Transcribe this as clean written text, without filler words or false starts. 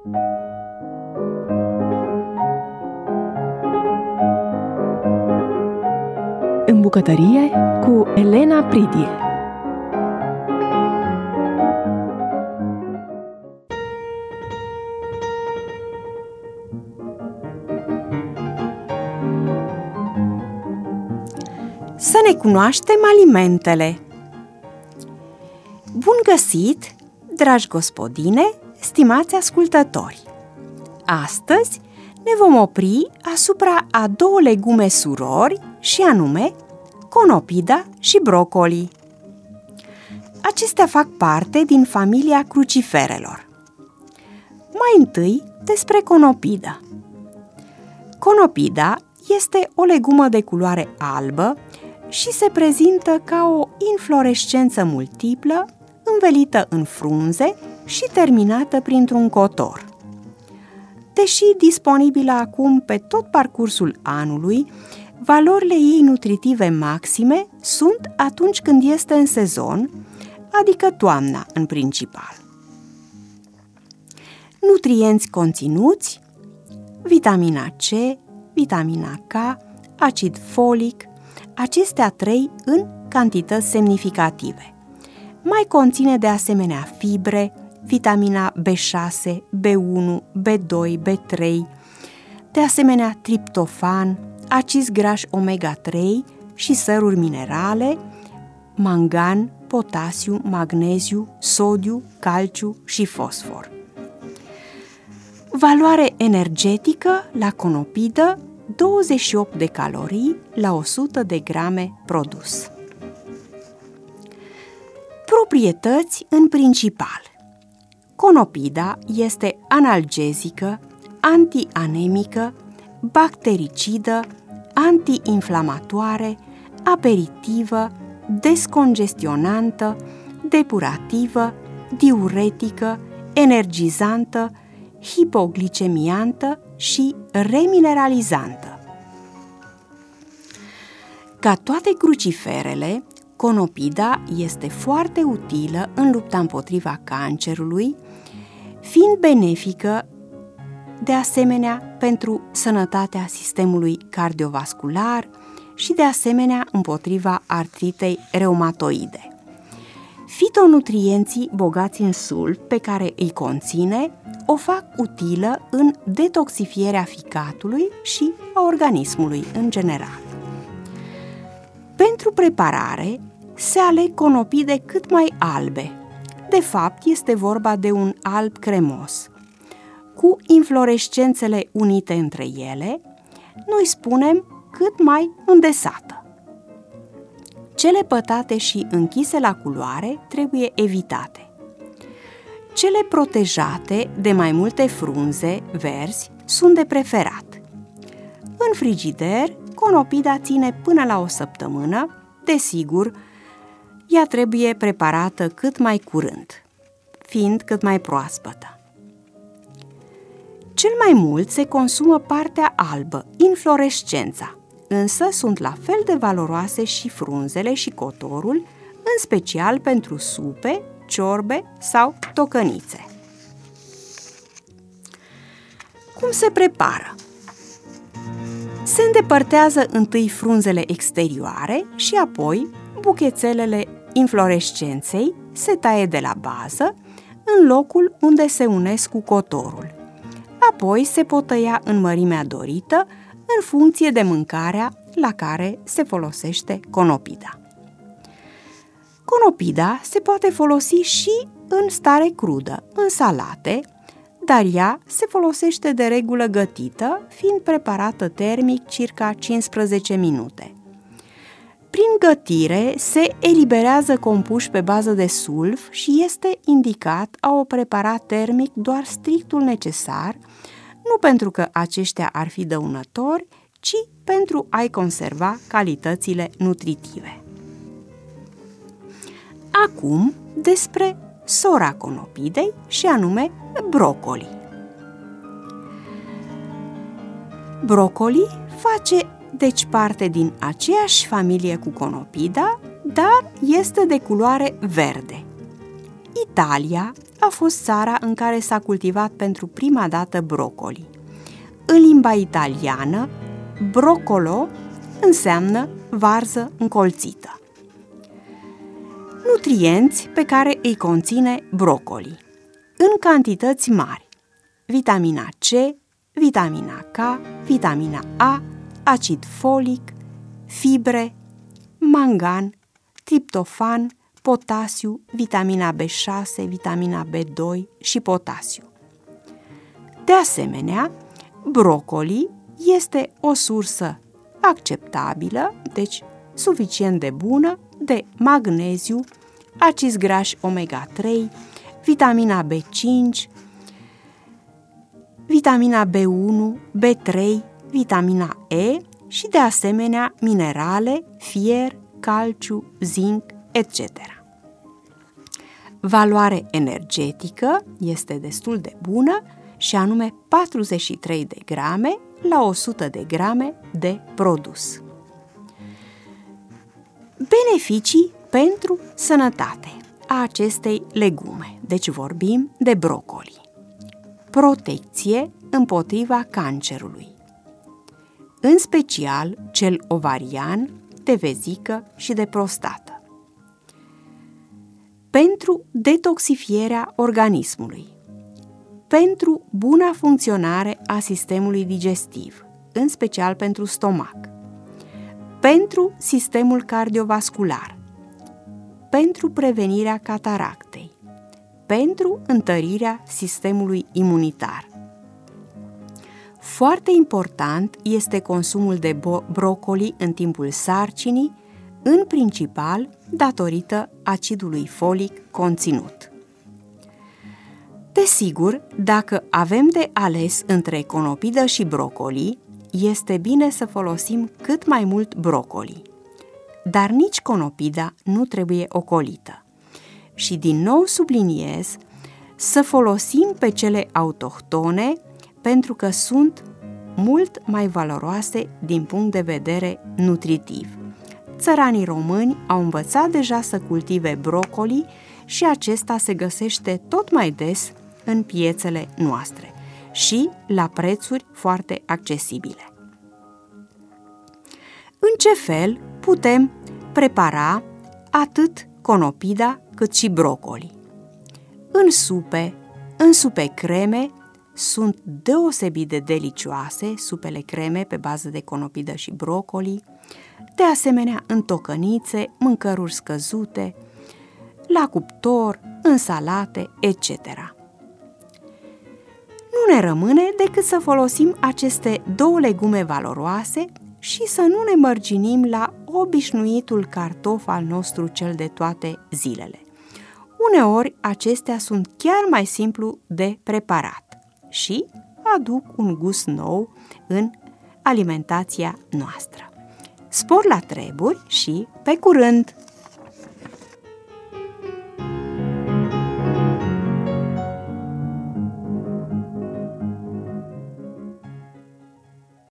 În bucătărie cu Elena Pridie. Să ne cunoaștem alimentele! Bun găsit, dragi gospodine, stimați ascultători! Astăzi ne vom opri asupra a două legume surori și anume conopida și brocoli. Acestea fac parte din familia cruciferelor. Mai întâi despre conopida. Conopida este o legumă de culoare albă și se prezintă ca o inflorescență multiplă, învelită în frunze și terminată printr-un cotor. Deși disponibilă acum pe tot parcursul anului, valorile ei nutritive maxime sunt atunci când este în sezon, adică toamna în principal. Nutrienți conținuți: vitamina C, vitamina K, acid folic, acestea trei în cantități semnificative. Mai conține de asemenea fibre, vitamina B6, B1, B2, B3, de asemenea triptofan, acizi grași omega-3 și săruri minerale, mangan, potasiu, magneziu, sodiu, calciu și fosfor. Valoare energetică la conopidă: 28 de calorii la 100 de grame produs. Proprietăți în principal: conopida este analgezică, antianemică, bactericidă, antiinflamatoare, aperitivă, descongestionantă, depurativă, diuretică, energizantă, hipoglicemiantă și remineralizantă. Ca toate cruciferele, conopida este foarte utilă în lupta împotriva cancerului, fiind benefică de asemenea pentru sănătatea sistemului cardiovascular și de asemenea împotriva artritei reumatoide. Fitonutrienții bogați în sulf pe care îi conține o fac utilă în detoxifierea ficatului și a organismului în general. Pentru preparare se aleg conopide cât mai albe. De fapt, este vorba de un alb cremos. Cu inflorescențele unite între ele, noi spunem cât mai îndesată. Cele pătate și închise la culoare trebuie evitate. Cele protejate de mai multe frunze verzi sunt de preferat. În frigider, conopida ține până la o săptămână, desigur, ea trebuie preparată cât mai curând, fiind cât mai proaspătă. Cel mai mult se consumă partea albă, inflorescența, însă sunt la fel de valoroase și frunzele și cotorul, în special pentru supe, ciorbe sau tocănițe. Cum se prepară? Se îndepărtează întâi frunzele exterioare și apoi buchețelele inflorescenței se taie de la bază, în locul unde se unesc cu cotorul. Apoi se pot tăia în mărimea dorită, în funcție de mâncarea la care se folosește conopida. Conopida se poate folosi și în stare crudă, în salate, dar ea se folosește de regulă gătită, fiind preparată termic circa 15 minute. Prin gătire se eliberează compuși pe bază de sulf și este indicat a o prepara termic doar strictul necesar, nu pentru că aceștia ar fi dăunători, ci pentru a-i conserva calitățile nutritive. Acum despre sora conopidei și anume brocoli. Brocoli face deci parte din aceeași familie cu conopida, dar este de culoare verde. Italia a fost țara în care s-a cultivat pentru prima dată brocoli. În limba italiană, broccolo înseamnă varză încolțită. Nutrienți pe care îi conține brocoli. În cantități mari: vitamina C, vitamina K, vitamina A, acid folic, fibre, mangan, triptofan, potasiu, vitamina B6, vitamina B2 și potasiu. De asemenea, brocoli este o sursă acceptabilă, deci suficient de bună, de magneziu, acizi grași omega-3, vitamina B5, vitamina B1, B3, vitamina E și de asemenea minerale, fier, calciu, zinc, etc. Valoare energetică este destul de bună și anume 43 de grame la 100 de grame de produs. Beneficii pentru sănătate a acestei legume, deci vorbim de brocoli. Protecție împotriva cancerului, în special cel ovarian, de vezică și de prostată. Pentru detoxifierea organismului, pentru buna funcționare a sistemului digestiv, în special pentru stomac, pentru sistemul cardiovascular, pentru prevenirea cataractei, pentru întărirea sistemului imunitar. Foarte important este consumul de brocoli în timpul sarcinii, în principal datorită acidului folic conținut. Desigur, dacă avem de ales între conopidă și brocoli, este bine să folosim cât mai mult brocoli. Dar nici conopida nu trebuie ocolită. Și din nou subliniez să folosim pe cele autohtone, pentru că sunt mult mai valoroase din punct de vedere nutritiv. Țăranii români au învățat deja să cultive brocoli și acesta se găsește tot mai des în piețele noastre și la prețuri foarte accesibile. În ce fel putem prepara atât conopida cât și brocoli? În supe creme sunt deosebit de delicioase, supele creme pe bază de conopidă și brocoli, de asemenea în tocănițe, mâncăruri scăzute, la cuptor, în salate, etc. Nu ne rămâne decât să folosim aceste două legume valoroase și să nu ne mărginim la obișnuitul cartof al nostru cel de toate zilele. Uneori acestea sunt chiar mai simplu de preparat și aduc un gust nou în alimentația noastră. Spor la treburi și pe curând!